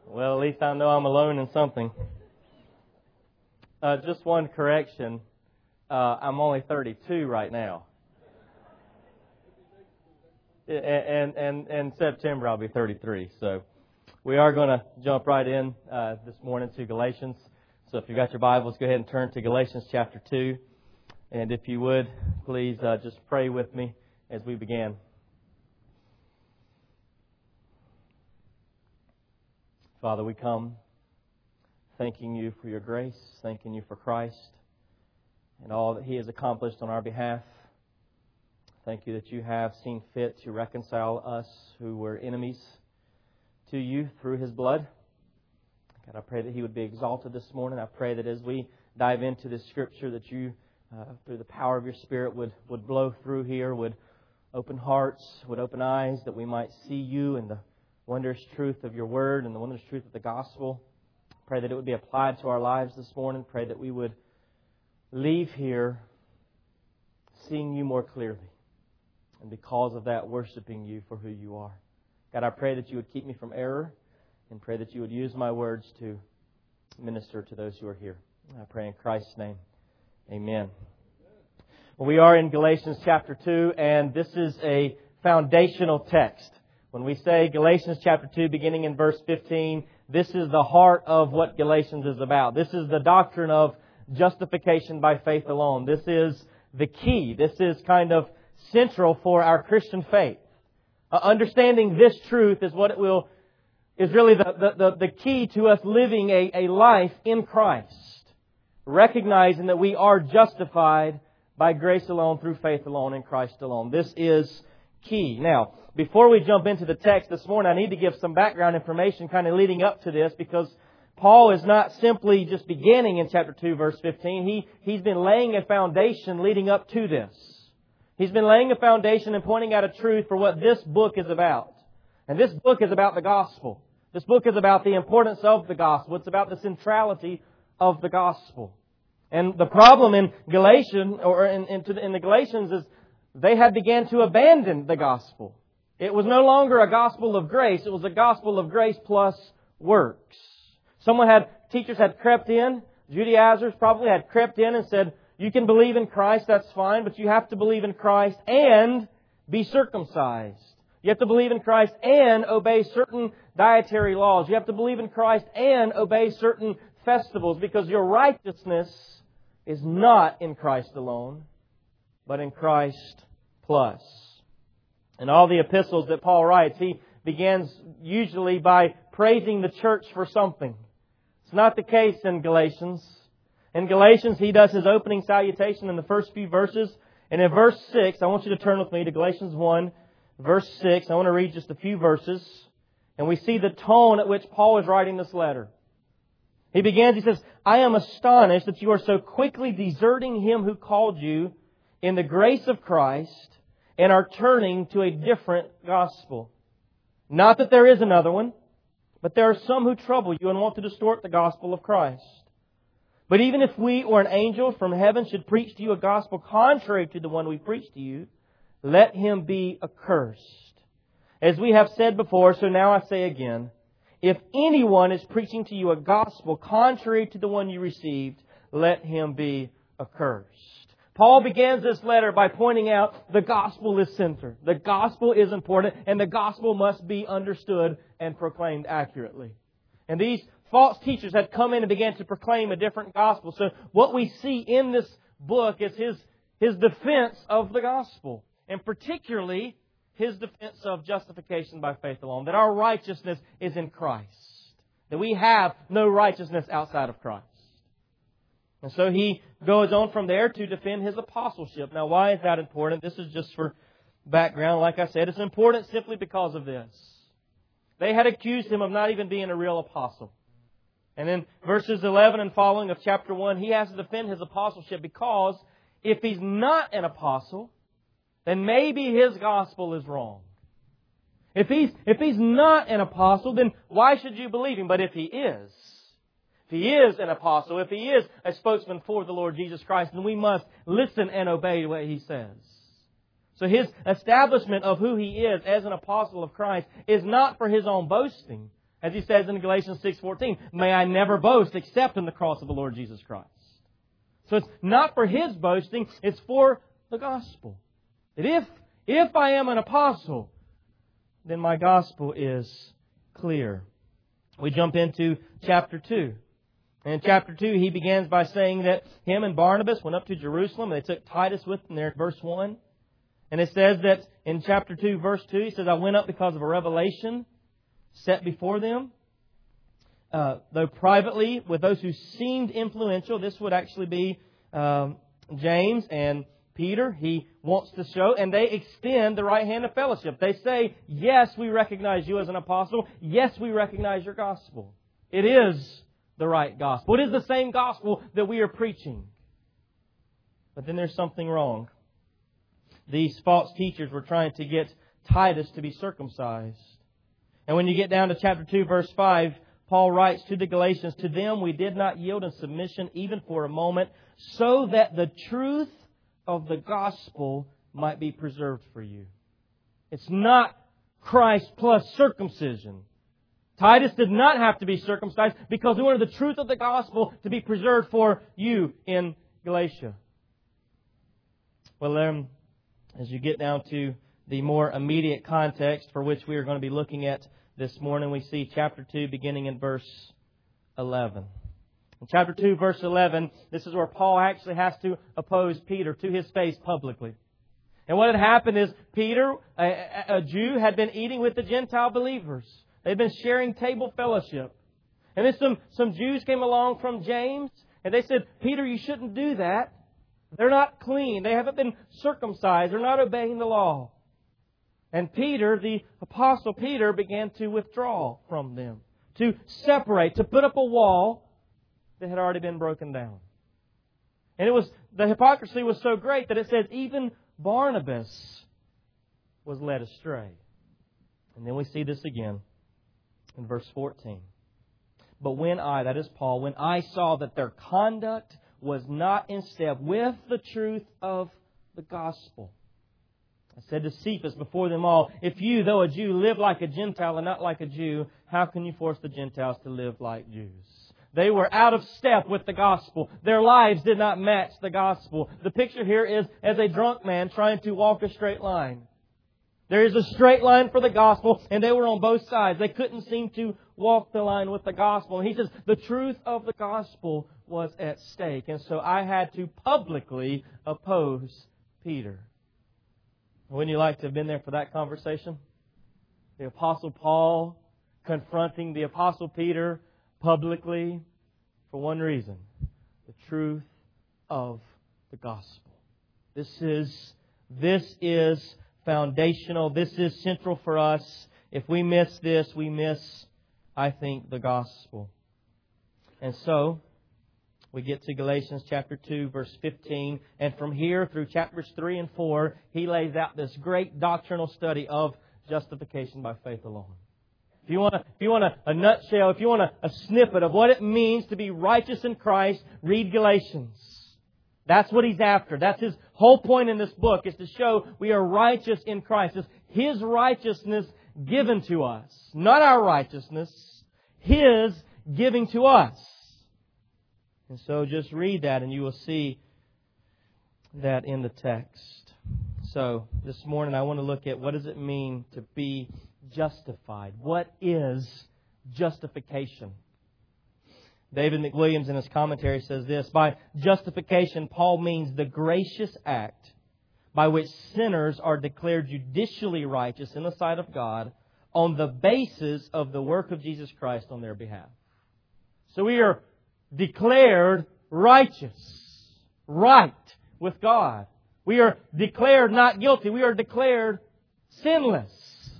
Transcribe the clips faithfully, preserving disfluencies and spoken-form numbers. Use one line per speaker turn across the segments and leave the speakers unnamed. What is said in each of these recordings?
Well, at least I know I'm alone in something. Uh, just one correction. Uh, I'm only thirty-two right now. And, and, and in September I'll be thirty-three. So we are going to jump right in uh, this morning to Galatians. So if you've got your Bibles, go ahead and turn to Galatians chapter two. And if you would, please uh, just pray with me as we begin. Father, we come thanking You for Your grace, thanking You for Christ and all that He has accomplished on our behalf. Thank You that You have seen fit to reconcile us who were enemies to You through His blood. God, I pray that He would be exalted this morning. I pray that as we dive into this Scripture that You, uh, through the power of Your Spirit, would, would blow through here, would open hearts, would open eyes, that we might see You and the wondrous truth of Your Word and the wondrous truth of the gospel. Pray that it would be applied to our lives this morning. Pray that we would leave here seeing You more clearly. And because of that, worshiping You for who You are. God, I pray that You would keep me from error. And pray that You would use my words to minister to those who are here. I pray in Christ's name. Amen. Well, we are in Galatians chapter two, and this is a foundational text. When we say Galatians chapter two, beginning in verse fifteen, this is the heart of what Galatians is about. This is the doctrine of justification by faith alone. This is the key. This is kind of central for our Christian faith. Uh, understanding this truth is what it will is really the, the, the, the key to us living a, a life in Christ. Recognizing that we are justified by grace alone, through faith alone, in Christ alone. This is key. Now, before we jump into the text this morning, I need to give some background information kind of leading up to this, because Paul is not simply just beginning in chapter two, verse fifteen. He, he's been laying a foundation leading up to this. He's been laying a foundation and pointing out a truth for what this book is about. And this book is about the gospel. This book is about the importance of the gospel. It's about the centrality of the gospel. And the problem in Galatians, or in, in, in the Galatians, is they had began to abandon the gospel. It was no longer a gospel of grace. It was a gospel of grace plus works. Someone had, teachers had crept in, Judaizers probably had crept in and said, you can believe in Christ, that's fine, but you have to believe in Christ and be circumcised. You have to believe in Christ and obey certain dietary laws. You have to believe in Christ and obey certain festivals, because your righteousness is not in Christ alone, but in Christ plus. In all the epistles that Paul writes, he begins usually by praising the church for something. It's not the case in Galatians. In Galatians, he does his opening salutation in the first few verses. And in verse six, I want you to turn with me to Galatians one, verse six. I want to read just a few verses. And we see the tone at which Paul is writing this letter. He begins, he says, I am astonished that you are so quickly deserting Him who called you in the grace of Christ and are turning to a different gospel. Not that there is another one, but there are some who trouble you and want to distort the gospel of Christ. But even if we or an angel from heaven should preach to you a gospel contrary to the one we preach to you, let him be accursed. As we have said before, so now I say again, if anyone is preaching to you a gospel contrary to the one you received, let him be accursed. Paul begins this letter by pointing out the gospel is centered. The gospel is important, and the gospel must be understood and proclaimed accurately. And these false teachers had come in and began to proclaim a different gospel. So what we see in this book is his, his defense of the gospel. And particularly His defense of justification by faith alone. That our righteousness is in Christ. That we have no righteousness outside of Christ. And so he goes on from there to defend his apostleship. Now, why is that important? This is just for background. Like I said, it's important simply because of this. They had accused him of not even being a real apostle. And in verses eleven and following of chapter one, he has to defend his apostleship, because if he's not an apostle, then maybe his gospel is wrong. If he's, if he's not an apostle, then why should you believe him? But if he is, if he is an apostle, if he is a spokesman for the Lord Jesus Christ, then we must listen and obey what He says. So his establishment of who he is as an apostle of Christ is not for his own boasting, As he says in Galatians six fourteen, may I never boast except in the cross of the Lord Jesus Christ. So it's not for his boasting, it's for the gospel. That if, if I am an apostle, then my gospel is clear. We jump into chapter two. And in chapter two, he begins by saying that him and Barnabas went up to Jerusalem. They took Titus with them there in verse one. And it says that in chapter two, verse two, he says, I went up because of a revelation set before them. Uh, though privately, with those who seemed influential, this would actually be um, James and Peter. He wants to show, and they extend the right hand of fellowship. They say, yes, we recognize you as an apostle. Yes, we recognize your gospel. It is the right gospel. It is the same gospel that we are preaching. But then there's something wrong. These false teachers were trying to get Titus to be circumcised. And when you get down to chapter two, verse five, Paul writes to the Galatians, to them we did not yield in submission even for a moment, so that the truth of the gospel might be preserved for you. It's not Christ plus circumcision. Titus did not have to be circumcised because we wanted the truth of the gospel to be preserved for you in Galatia. Well, then, as you get down to the more immediate context for which we are going to be looking at this morning, we see chapter two beginning in verse eleven. In chapter two, verse eleven, this is where Paul actually has to oppose Peter to his face publicly. And what had happened is Peter, a, a Jew, had been eating with the Gentile believers. They'd been sharing table fellowship. And then some, some Jews came along from James, and they said, Peter, you shouldn't do that. They're not clean. They haven't been circumcised. They're not obeying the law. And Peter, the Apostle Peter, began to withdraw from them, to separate, to put up a wall that had already been broken down. And it was, the hypocrisy was so great that it says even Barnabas was led astray. And then we see this again in verse fourteen. But when I, that is Paul, when I saw that their conduct was not in step with the truth of the gospel, I said to Cephas before them all, if you, though a Jew, live like a Gentile and not like a Jew, how can you force the Gentiles to live like Jews? They were out of step with the gospel. Their lives did not match the gospel. The picture here is as a drunk man trying to walk a straight line. There is a straight line for the gospel, and they were on both sides. They couldn't seem to walk the line with the gospel. And he says the truth of the gospel was at stake. And so I had to publicly oppose Peter. Wouldn't you like to have been there for that conversation? The Apostle Paul confronting the Apostle Peter publicly for one reason: the truth of the gospel. This is, this is foundational. This is central for us. If we miss this, we miss, I think, the gospel. And so, we get to Galatians chapter two, verse fifteen. And from here through chapters three and four, he lays out this great doctrinal study of justification by faith alone. If you want, a, if you want a, a nutshell, if you want a, a snippet of what it means to be righteous in Christ, read Galatians. That's what he's after. That's his whole point in this book, is to show we are righteous in Christ. It's His righteousness given to us. Not our righteousness. His giving to us. And so just read that and you will see that in the text. So this morning I want to look at what does it mean to be justified. What is justification? David McWilliams in his commentary says this: by justification, Paul means the gracious act by which sinners are declared judicially righteous in the sight of God on the basis of the work of Jesus Christ on their behalf. So we are declared righteous, right with God. We are declared not guilty. We are declared sinless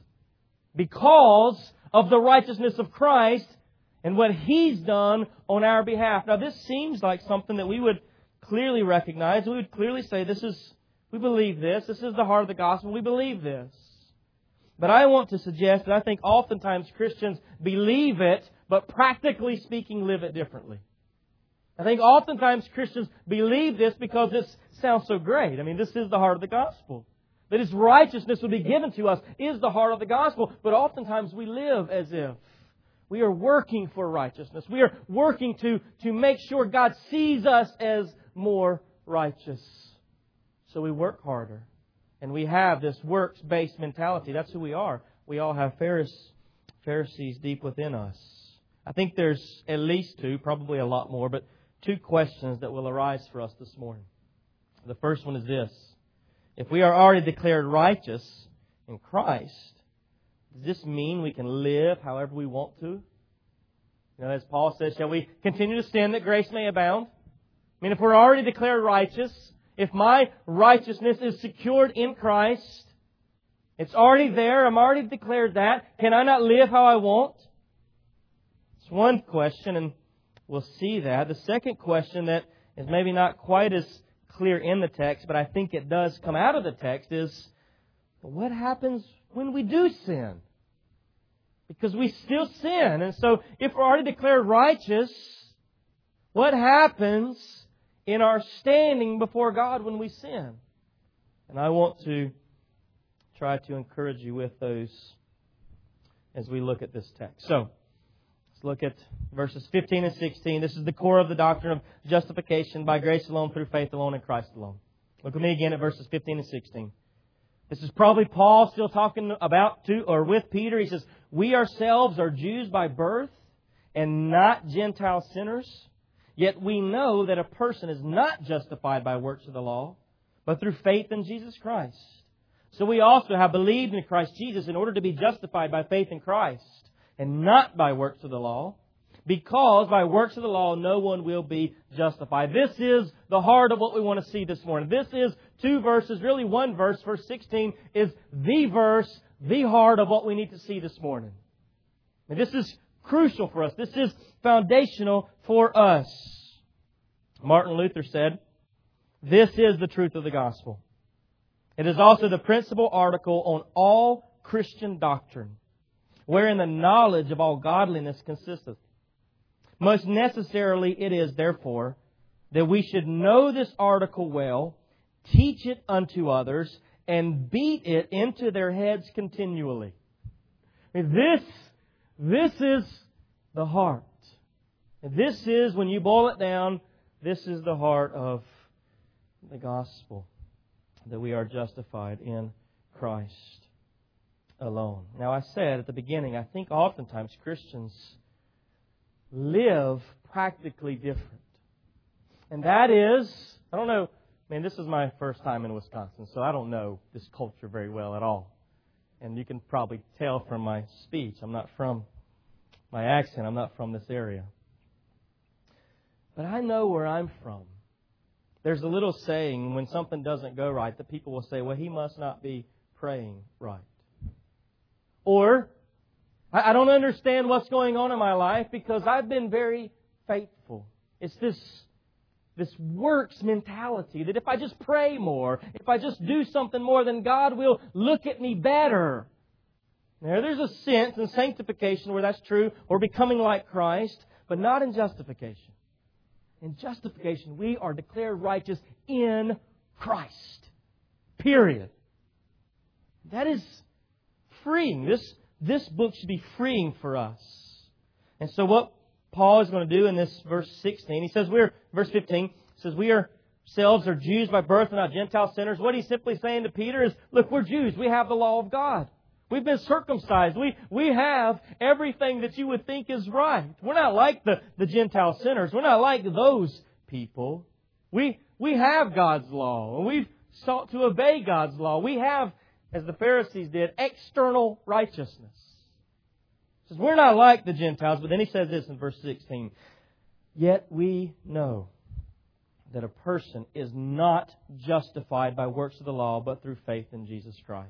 because of the righteousness of Christ and what He's done on our behalf. Now, this seems like something that we would clearly recognize. We would clearly say, this is, we believe this. This is the heart of the gospel. We believe this. But I want to suggest that I think oftentimes Christians believe it, but practically speaking, live it differently. I think oftentimes Christians believe this because this sounds so great. I mean, this is the heart of the gospel. That His righteousness would be given to us is the heart of the gospel. But oftentimes we live as if We are working for righteousness. We are working to, to make sure God sees us as more righteous. So we work harder. And we have this works-based mentality. That's who we are. We all have Pharisees deep within us. I think there's at least two, probably a lot more, but two questions that will arise for us this morning. The first one is this. If we are already declared righteous in Christ, does this mean we can live however we want to? You know, as Paul says, shall we continue to sin that grace may abound? I mean, if we're already declared righteous, if my righteousness is secured in Christ, it's already there, I'm already declared that, can I not live how I want? It's one question, and we'll see that. The second question that is maybe not quite as clear in the text, but I think it does come out of the text, is what happens when we do sin? Because we still sin. And so if we're already declared righteous, what happens in our standing before God when we sin? And I want to try to encourage you with those as we look at this text. So, let's look at verses fifteen and sixteen. This is the core of the doctrine of justification by grace alone, through faith alone, in Christ alone. Look with me again at verses fifteen and sixteen. This is probably Paul still talking about to or with Peter. He says, we ourselves are Jews by birth and not Gentile sinners. Yet we know that a person is not justified by works of the law, but through faith in Jesus Christ. So we also have believed in Christ Jesus in order to be justified by faith in Christ, and not by works of the law, because by works of the law no one will be justified. This is the heart of what we want to see this morning. This is two verses, really one verse. Verse sixteen is the verse, the heart of what we need to see this morning. And this is crucial for us. This is foundational for us. Martin Luther said, this is the truth of the gospel. It is also the principal article on all Christian doctrine, wherein the knowledge of all godliness consisteth. Most necessarily it is, therefore, that we should know this article well, teach it unto others, and beat it into their heads continually. This, this is the heart. This is, when you boil it down, this is the heart of the gospel, that we are justified in Christ alone. Now, I said at the beginning, I think oftentimes Christians live practically different. And that is, I don't know, man, this is my first time in Wisconsin, so I don't know this culture very well at all. And you can probably tell from my speech, I'm not from, my accent, I'm not from this area. But I know where I'm from. There's a little saying when something doesn't go right that people will say, well, he must not be praying right. Or, I don't understand what's going on in my life because I've been very faithful. It's this, this works mentality that if I just pray more, if I just do something more, then God will look at me better. Now, there's a sense in sanctification where that's true, or becoming like Christ, but not in justification. In justification, we are declared righteous in Christ. Period. That is freeing. This, this book should be freeing for us. And so what Paul is going to do in this verse sixteen, he says we're, verse fifteen, says we ourselves are Jews by birth and not Gentile sinners. What he's simply saying to Peter is, look, we're Jews. We have the law of God. We've been circumcised. We we have everything that you would think is right. We're not like the, the Gentile sinners. We're not like those people. We we have God's law. And we've sought to obey God's law. We have, as the Pharisees did, external righteousness. He says, we're not like the Gentiles. But then he says this in verse sixteen. Yet we know that a person is not justified by works of the law, but through faith in Jesus Christ.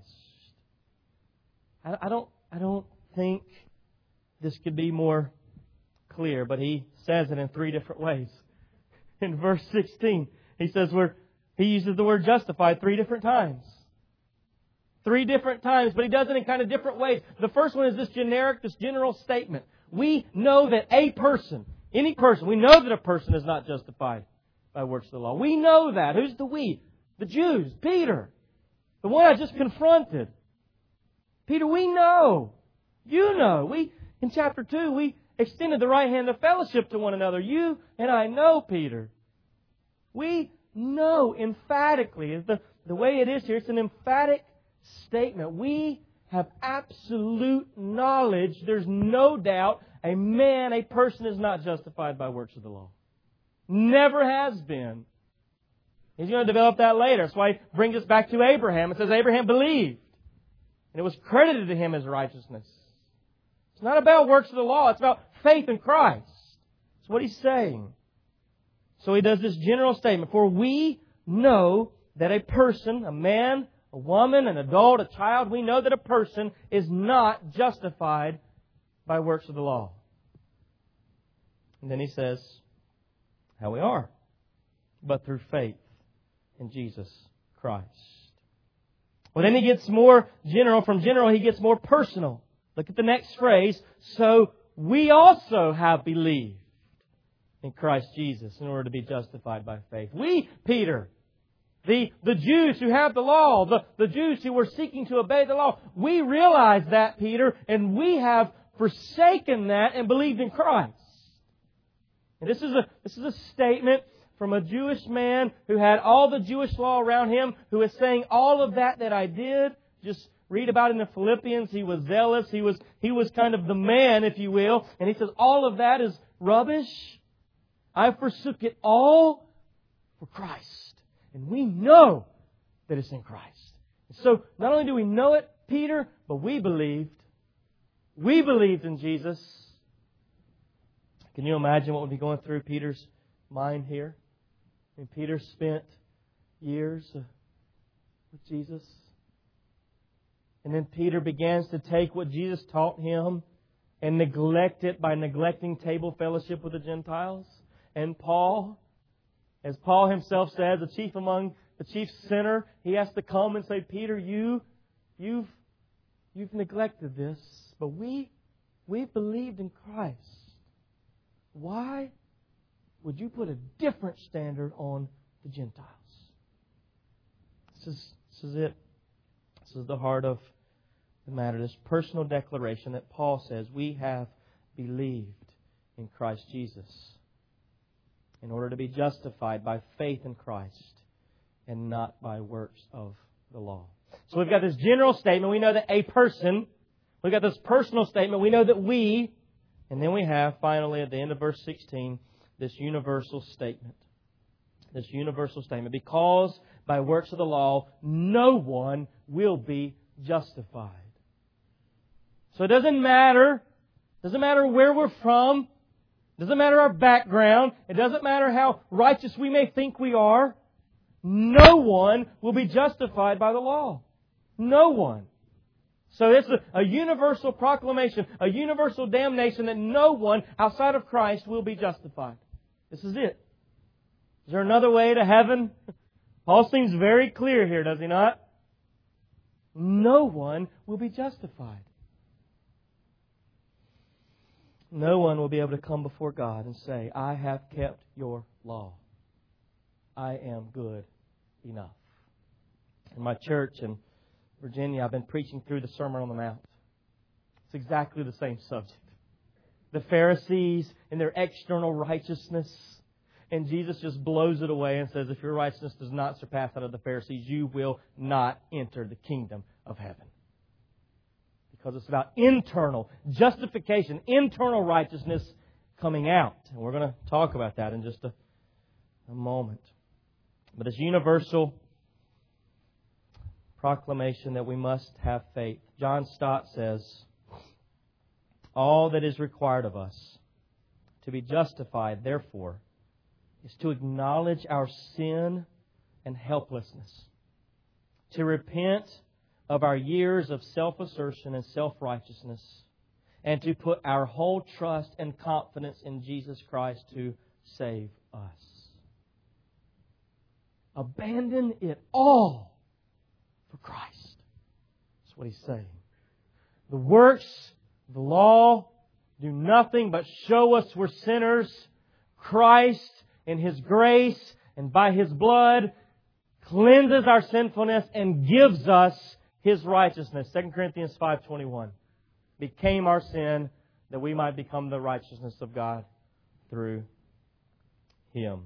I don't, I don't think this could be more clear, but he says it in three different ways. In verse sixteen, he says we're, he uses the word justified three different times. Three different times, but he does it in kind of different ways. The first one is this generic, this general statement. We know that a person, any person, we know that a person is not justified by works of the law. We know that. Who's the we? The Jews. Peter. The one I just confronted. Peter, we know. You know. We In chapter two, we extended the right hand of fellowship to one another. You and I know, Peter. We know emphatically, the, the way it is here, it's an emphatic statement. We have absolute knowledge. There's no doubt a man, a person is not justified by works of the law. Never has been. He's going to develop that later. That's why he brings us back to Abraham. It says Abraham believed, and it was credited to him as righteousness. It's not about works of the law. It's about faith in Christ. That's what he's saying. So he does this general statement. For we know that a person, a man, a woman, an adult, a child, we know that a person is not justified by works of the law. And then he says how we are, but through faith in Jesus Christ. Well, then he gets more general. From general, he gets more personal. Look at the next phrase. So we also have believed in Christ Jesus in order to be justified by faith. We, Peter, the, the Jews who have the law, the, the Jews who were seeking to obey the law, we realize that, Peter, and we have forsaken that and believed in Christ. And this is a, this is a statement from a Jewish man who had all the Jewish law around him, who is saying all of that that I did, just read about it in the Philippians. He was zealous. He was, he was kind of the man, if you will. And he says, all of that is rubbish. I forsook it all for Christ. And we know that it's in Christ. So not only do we know it, Peter, but we believed. We believed in Jesus. Can you imagine what would be going through Peter's mind here? I mean, Peter spent years with Jesus. And then Peter begins to take what Jesus taught him and neglect it by neglecting table fellowship with the Gentiles. And Paul, as Paul himself says, the chief among the chief sinner, he has to come and say, Peter, you, you've, you've neglected this, but we, we've believed in Christ. Why would you put a different standard on the Gentiles? This is, this is it. This is the heart of the matter. This personal declaration that Paul says we have believed in Christ Jesus in order to be justified by faith in Christ and not by works of the law. So we've got this general statement. We know that a person. We've got this personal statement. We know that we. And then we have, finally, at the end of verse sixteen, this universal statement. This universal statement. Because by works of the law, no one will be justified. So it doesn't matter. It doesn't matter where we're from. It doesn't matter our background. It doesn't matter how righteous we may think we are. No one will be justified by the law. No one. So it's a, a universal proclamation, a universal damnation that no one outside of Christ will be justified. This is it. Is there another way to heaven? Paul seems very clear here, does he not? No one will be justified. No one will be able to come before God and say, I have kept your law. I am good enough. In my church in Virginia, I've been preaching through the Sermon on the Mount. It's exactly the same subject. The Pharisees and their external righteousness. And Jesus just blows it away and says, if your righteousness does not surpass that of the Pharisees, you will not enter the kingdom of heaven. Because it's about internal justification, internal righteousness coming out. And we're going to talk about that in just a, a moment. But it's universal proclamation that we must have faith. John Stott says, all that is required of us to be justified, therefore, is to acknowledge our sin and helplessness, to repent of our years of self-assertion and self-righteousness, and to put our whole trust and confidence in Jesus Christ to save us. Abandon it all for Christ. That's what he's saying. The works of the law do nothing but show us we're sinners. Christ, in His grace and by His blood, cleanses our sinfulness and gives us His righteousness. Second Corinthians five twenty-one. Became our sin that we might become the righteousness of God through Him.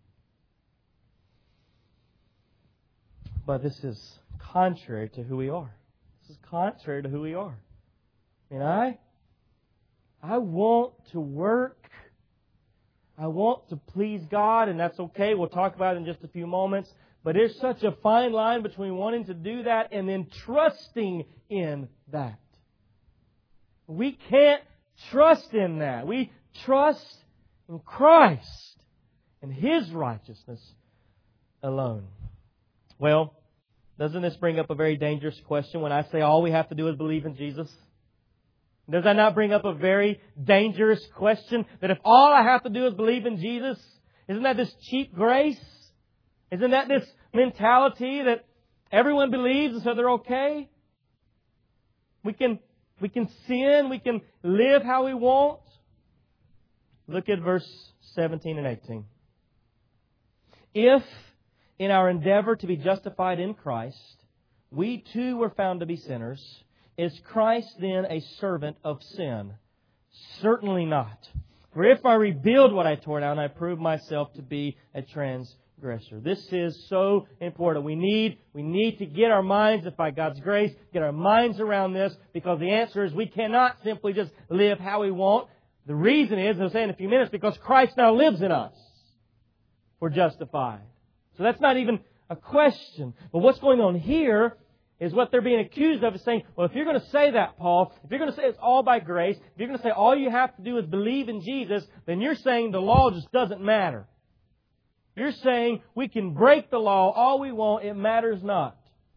But this is contrary to who we are. This is contrary to who we are. I mean, I, I want to work. I want to please God, and that's okay. We'll talk about it in just a few moments. But there's such a fine line between wanting to do that and then trusting in that. We can't trust in that. We trust in Christ and His righteousness alone. Well, doesn't this bring up a very dangerous question when I say all we have to do is believe in Jesus? Does that not bring up a very dangerous question? That if all I have to do is believe in Jesus, isn't that this cheap grace? Isn't that this mentality that everyone believes and so they're okay? We can, we can sin, we can live how we want. Look at verse seventeen and eighteen. If in our endeavor to be justified in Christ, we too were found to be sinners, is Christ then a servant of sin? Certainly not. For if I rebuild what I tore down, I prove myself to be a transgressor. This is so important. We need, we need to get our minds, if by God's grace, get our minds around this, because the answer is we cannot simply just live how we want. The reason is, as I'll say in a few minutes, because Christ now lives in us. We're justified. So that's not even a question. But what's going on here is what they're being accused of is saying, well, if you're going to say that, Paul, if you're going to say it's all by grace, if you're going to say all you have to do is believe in Jesus, then you're saying the law just doesn't matter. You're saying we can break the law all we want, it matters not.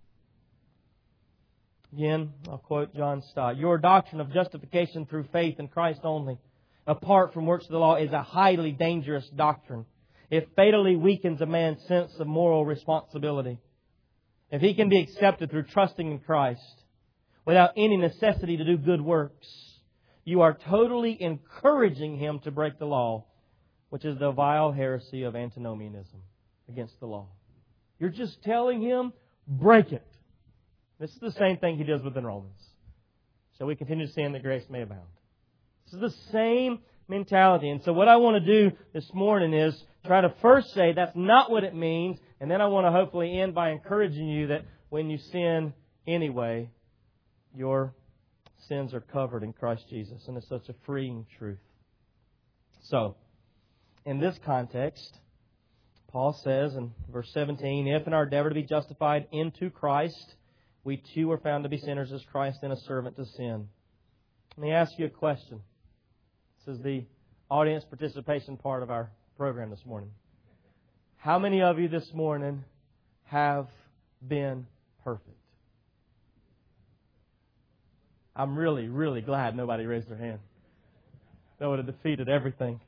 Again, I'll quote John Stott. Your doctrine of justification through faith in Christ only, apart from works of the law, is a highly dangerous doctrine. It fatally weakens a man's sense of moral responsibility. If he can be accepted through trusting in Christ without any necessity to do good works, you are totally encouraging him to break the law, which is the vile heresy of antinomianism against the law. You're just telling him, break it. This is the same thing he does within Romans. Shall we continue to sin that grace may abound? This is the same mentality. And so what I want to do this morning is try to first say that's not what it means, and then I want to hopefully end by encouraging you that when you sin anyway, your sins are covered in Christ Jesus. And it's such a freeing truth. So, in this context, Paul says in verse seventeen, if in our endeavor to be justified into Christ, we too are found to be sinners, as Christ then a servant to sin. Let me ask you a question. This is the audience participation part of our program this morning. How many of you this morning have been perfect? I'm really, really glad nobody raised their hand. That would have defeated everything.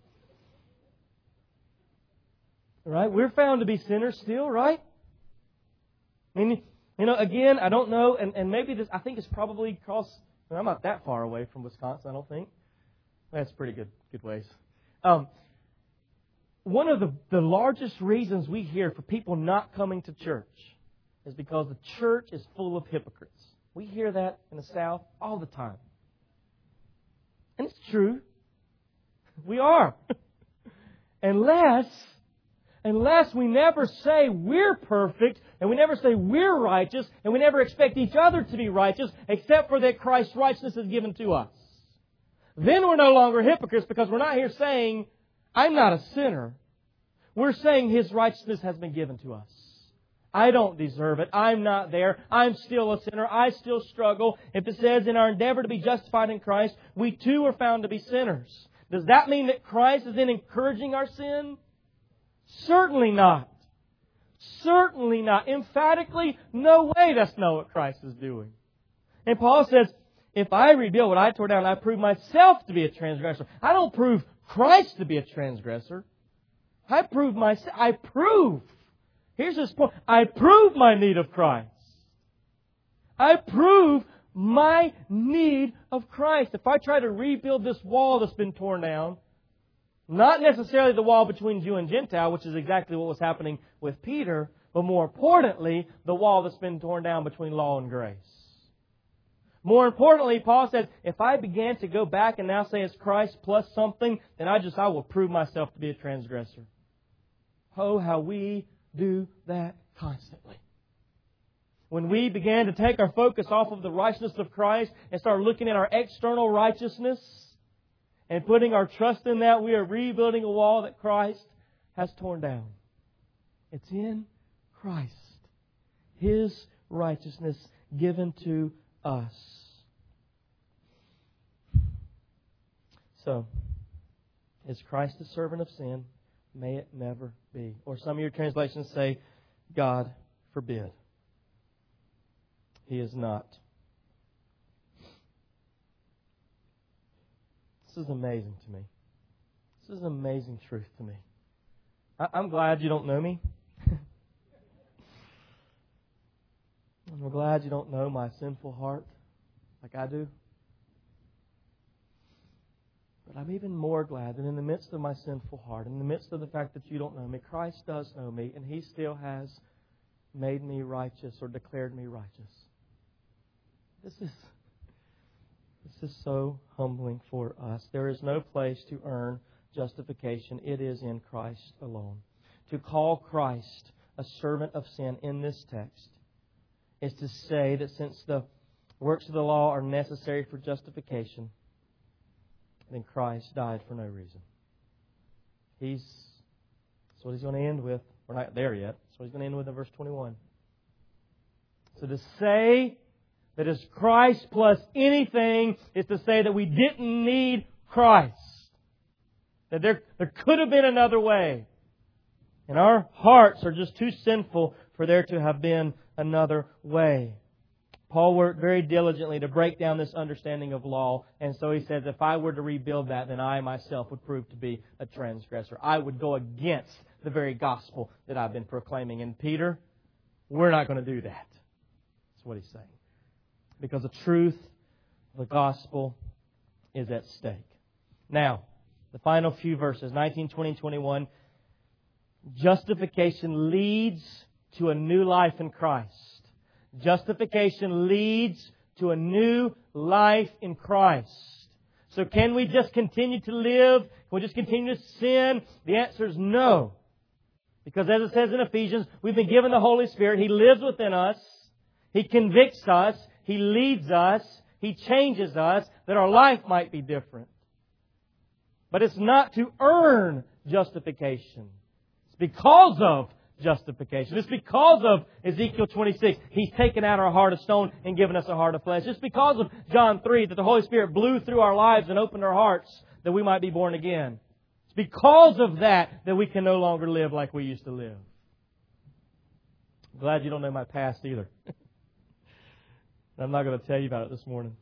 Right? We're found to be sinners still, right? I mean, you know, again, I don't know, and, and maybe this, I think it's probably across, well, I'm not that far away from Wisconsin, I don't think. That's pretty good, good ways. Um, one of the, the largest reasons we hear for people not coming to church is because the church is full of hypocrites. We hear that in the South all the time. And it's true. We are. unless, unless we never say we're perfect, and we never say we're righteous, and we never expect each other to be righteous, except for that Christ's righteousness is given to us. Then we're no longer hypocrites, because we're not here saying, I'm not a sinner. We're saying His righteousness has been given to us. I don't deserve it. I'm not there. I'm still a sinner. I still struggle. If it says in our endeavor to be justified in Christ, we too are found to be sinners. Does that mean that Christ is then encouraging our sin? Certainly not. Certainly not. Emphatically, no way that's not what Christ is doing. And Paul says, if I rebuild what I tore down, I prove myself to be a transgressor. I don't prove Christ to be a transgressor. I prove myself. I prove. Here's this point. I prove my need of Christ. I prove my need of Christ. If I try to rebuild this wall that's been torn down, not necessarily the wall between Jew and Gentile, which is exactly what was happening with Peter, but more importantly, the wall that's been torn down between law and grace. More importantly, Paul says, if I began to go back and now say it's Christ plus something, then I just, I will prove myself to be a transgressor. Oh, how we do that constantly. When we began to take our focus off of the righteousness of Christ and start looking at our external righteousness and putting our trust in that, we are rebuilding a wall that Christ has torn down. It's in Christ. His righteousness given to us. So, is Christ the servant of sin? May it never be. Or some of your translations say, God forbid. He is not. This is amazing to me. This is amazing truth to me. I- I'm glad you don't know me. I'm glad you don't know my sinful heart like I do. But I'm even more glad that in the midst of my sinful heart, in the midst of the fact that you don't know me, Christ does know me, and He still has made me righteous or declared me righteous. This is, this is so humbling for us. There is no place to earn justification. It is in Christ alone. To call Christ a servant of sin in this text is to say that since the works of the law are necessary for justification, then Christ died for no reason. He's That's what He's going to end with. We're not there yet. That's what He's going to end with in verse twenty-one. So to say that it's Christ plus anything is to say that we didn't need Christ. That there, there could have been another way. And our hearts are just too sinful for there to have been another way. Paul worked very diligently to break down this understanding of law. And so he says, if I were to rebuild that, then I myself would prove to be a transgressor. I would go against the very gospel that I've been proclaiming. And Peter, we're not going to do that. That's what he's saying. Because the truth of the gospel is at stake. Now, the final few verses, nineteen, twenty, and twenty-one. Justification leads to a new life in Christ. Justification leads to a new life in Christ. So can we just continue to live? Can we just continue to sin? The answer is no. Because as it says in Ephesians, we've been given the Holy Spirit. He lives within us. He convicts us. He leads us. He changes us that our life might be different. But it's not to earn justification. It's because of justification. It's because of Ezekiel twenty-six. He's taken out our heart of stone and given us a heart of flesh. It's because of John three that the Holy Spirit blew through our lives and opened our hearts that we might be born again. It's because of that that we can no longer live like we used to live. I'm glad you don't know my past either. I'm not going to tell you about it this morning.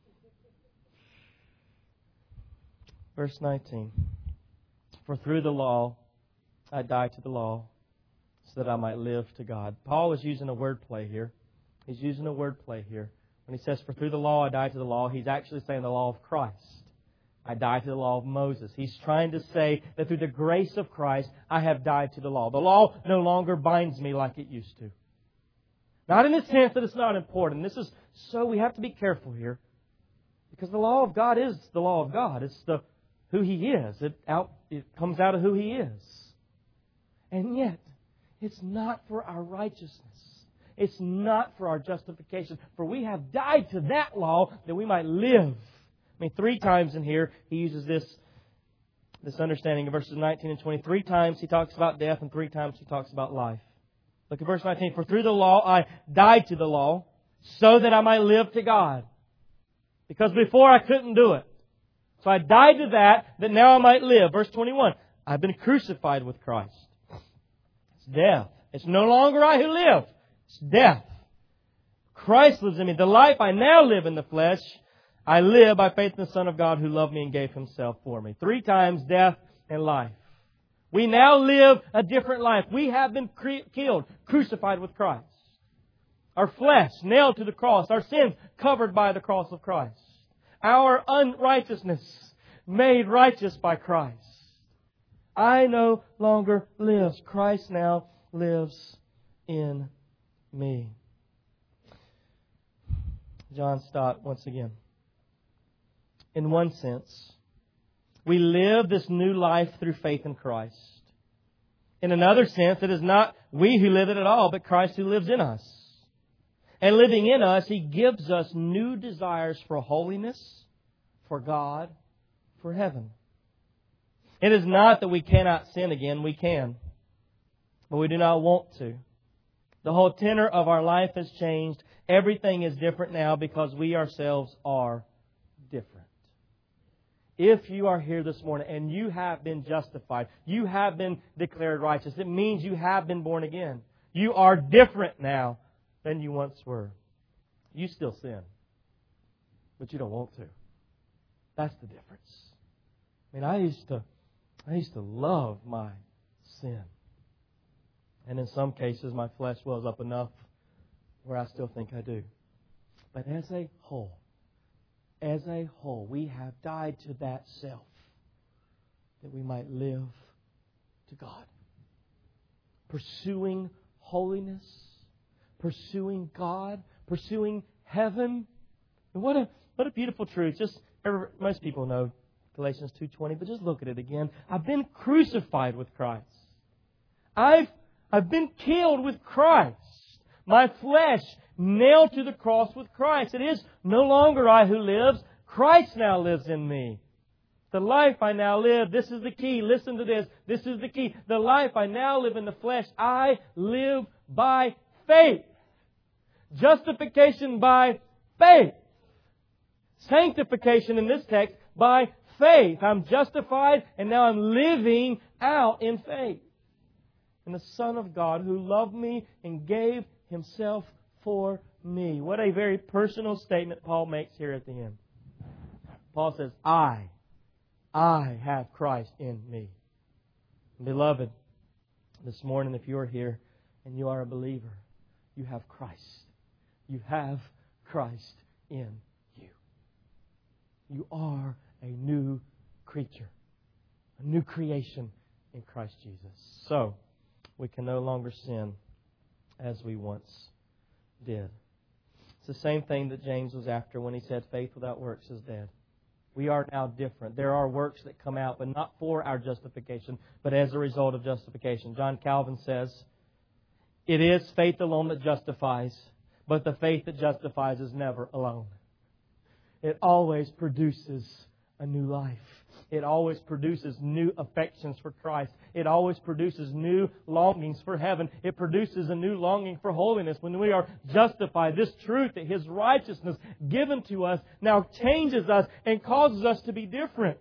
Verse nineteen. For through the law I died to the law, so that I might live to God. Paul is using a word play here. He's using a word play here. When he says, for through the law I died to the law, he's actually saying the law of Christ. I died to the law of Moses. He's trying to say that through the grace of Christ, I have died to the law. The law no longer binds me like it used to. Not in the sense that it's not important. This is so we have to be careful here. Because the law of God is the law of God. It's the who He is. It out it comes out of who He is. And yet, it's not for our righteousness. It's not for our justification. For we have died to that law that we might live. I mean, three times in here, he uses this, this understanding in verses nineteen and twenty. Three times he talks about death and three times he talks about life. Look at verse nineteen. For through the law I died to the law so that I might live to God. Because before I couldn't do it. So I died to that, that now I might live. Verse twenty-one. I've been crucified with Christ. Death. It's no longer I who live. It's death. Christ lives in me. The life I now live in the flesh, I live by faith in the Son of God who loved me and gave Himself for me. Three times death and life. We now live a different life. We have been cre- killed, crucified with Christ. Our flesh nailed to the cross. Our sins covered by the cross of Christ. Our unrighteousness made righteous by Christ. I no longer live. Christ now lives in me. John Stott once again. In one sense, we live this new life through faith in Christ. In another sense, it is not we who live it at all, but Christ who lives in us. And living in us, He gives us new desires for holiness, for God, for heaven. It is not that we cannot sin again. We can. But we do not want to. The whole tenor of our life has changed. Everything is different now because we ourselves are different. If you are here this morning and you have been justified, you have been declared righteous, it means you have been born again. You are different now than you once were. You still sin, but you don't want to. That's the difference. I mean, I used to, I used to love my sin. And in some cases, my flesh wells up enough where I still think I do. But as a whole, as a whole, we have died to that self that we might live to God. Pursuing holiness, pursuing God, pursuing heaven. And what a what a beautiful truth. Just most people know Galatians two twenty, but just look at it again. I've been crucified with Christ. I've I've been killed with Christ. My flesh nailed to the cross with Christ. It is no longer I who lives. Christ now lives in me. The life I now live, this is the key. Listen to this. This is the key. The life I now live in the flesh, I live by faith. Justification by faith. Sanctification in this text by faith. I'm justified and now I'm living out in faith. And the Son of God who loved me and gave Himself for me. What a very personal statement Paul makes here at the end. Paul says, I, I have Christ in me. Beloved, this morning if you are here and you are a believer, you have Christ. You have Christ in you. You are a new creature, a new creation in Christ Jesus. So, we can no longer sin as we once did. It's the same thing that James was after when he said faith without works is dead. We are now different. There are works that come out, but not for our justification, but as a result of justification. John Calvin says, it is faith alone that justifies, but the faith that justifies is never alone. It always produces a new life. It always produces new affections for Christ. It always produces new longings for heaven. It produces a new longing for holiness. When we are justified, this truth that His righteousness given to us now changes us and causes us to be different.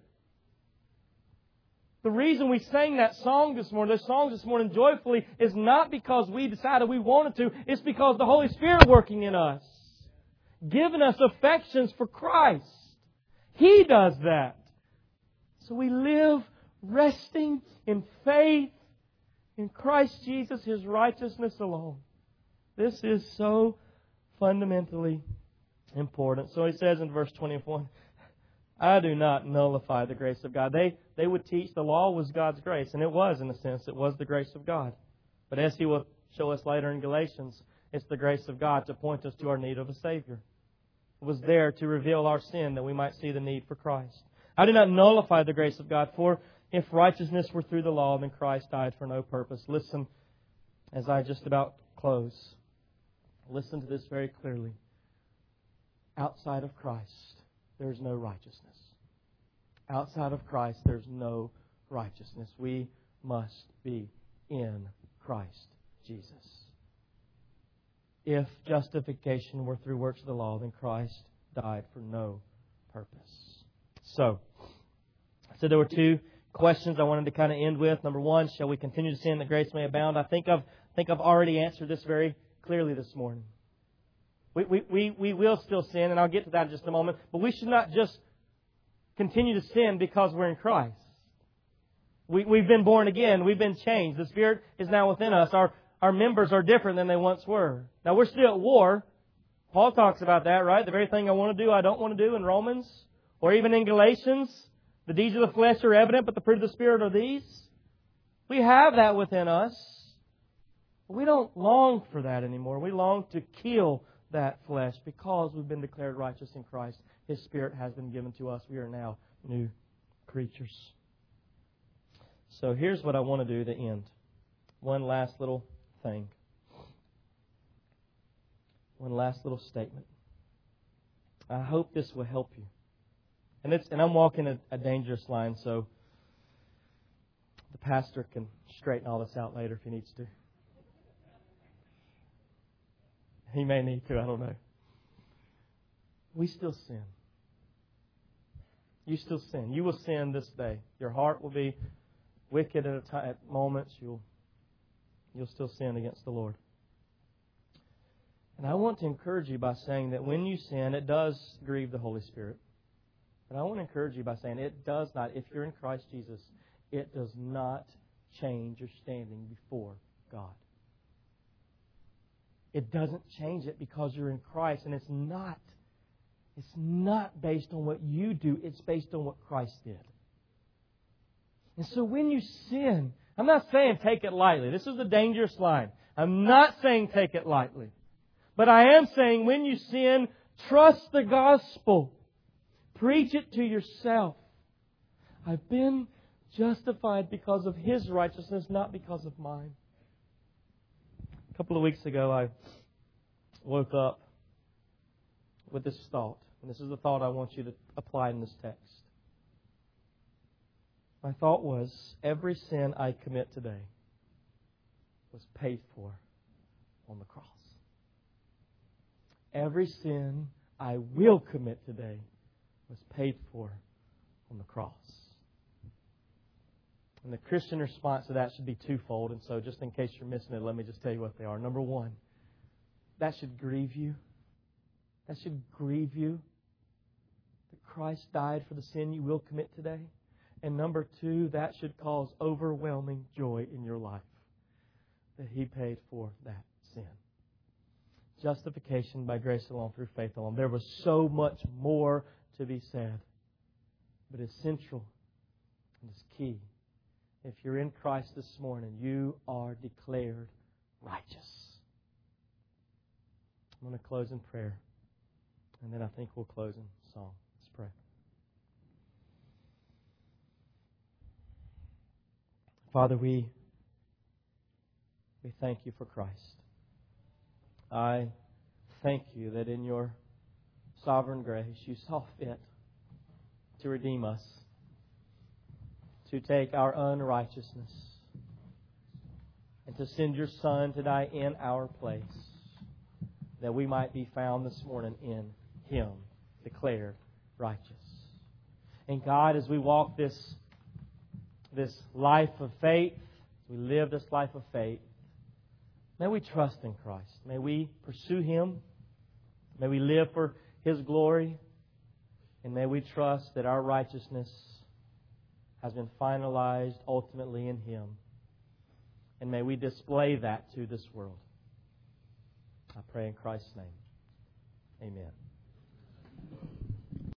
The reason we sang that song this morning, those songs this morning joyfully, is not because we decided we wanted to. It's because the Holy Spirit working in us, giving us affections for Christ. He does that. So we live resting in faith in Christ Jesus, His righteousness alone. This is so fundamentally important. So he says in verse twenty-one, I do not nullify the grace of God. They, they would teach the law was God's grace, and it was in a sense. It was the grace of God. But as he will show us later in Galatians, it's the grace of God to point us to our need of a Savior. It was there to reveal our sin that we might see the need for Christ. I do not nullify the grace of God, for if righteousness were through the law, then Christ died for no purpose. Listen, as I just about close, listen to this very clearly. Outside of Christ, there's no righteousness. Outside of Christ, there's no righteousness. We must be in Christ Jesus. If justification were through works of the law, then Christ died for no purpose. So, so there were two questions I wanted to kind of end with. Number one, shall we continue to sin that grace may abound? I think I've I think I've already answered this very clearly this morning. We, we, we, we will still sin, and I'll get to that in just a moment, but we should not just continue to sin because we're in Christ. We, we've been born again. We've been changed. The Spirit is now within us. Our, our members are different than they once were. Now, we're still at war. Paul talks about that, right? The very thing I want to do, I don't want to do in Romans. Or even in Galatians, the deeds of the flesh are evident, but the fruit of the Spirit are these. We have that within us. But we don't long for that anymore. We long to kill that flesh. Because we've been declared righteous in Christ, His Spirit has been given to us. We are now new creatures. So here's what I want to do to end. One last little thing. One last little statement. I hope this will help you. And it's and I'm walking a, a dangerous line, so the pastor can straighten all this out later if he needs to. He may need to, I don't know. We still sin. You still sin. You will sin this day. Your heart will be wicked at, a time, at moments. You'll, you'll still sin against the Lord. And I want to encourage you by saying that when you sin, it does grieve the Holy Spirit. But I want to encourage you by saying it does not, if you're in Christ Jesus, it does not change your standing before God. It doesn't change it because you're in Christ. And it's not, it's not based on what you do. It's based on what Christ did. And so when you sin, I'm not saying take it lightly. This is a dangerous line. I'm not saying take it lightly. But I am saying when you sin, trust the gospel. Preach it to yourself. I've been justified because of His righteousness, not because of mine. A couple of weeks ago, I woke up with this thought. And this is the thought I want you to apply in this text. My thought was, every sin I commit today was paid for on the cross. Every sin I will commit today was paid for on the cross. And the Christian response to that should be twofold. And so just in case you're missing it, let me just tell you what they are. Number one, that should grieve you. That should grieve you that Christ died for the sin you will commit today. And number two, that should cause overwhelming joy in your life that He paid for that sin. Justification by grace alone, through faith alone. There was so much more to be said. But it's central and it's key. If you're in Christ this morning, you are declared righteous. I'm going to close in prayer. And then I think we'll close in song. Let's pray. Father, we, we thank You for Christ. I thank You that in Your sovereign grace You saw fit to redeem us, to take our unrighteousness, and to send Your Son to die in our place, that we might be found this morning in Him, declared righteous. And God, as we walk this, this life of faith, we live this life of faith, may we trust in Christ. May we pursue Him. May we live for His glory. And may we trust that our righteousness has been finalized ultimately in Him. And may we display that to this world. I pray in Christ's name. Amen.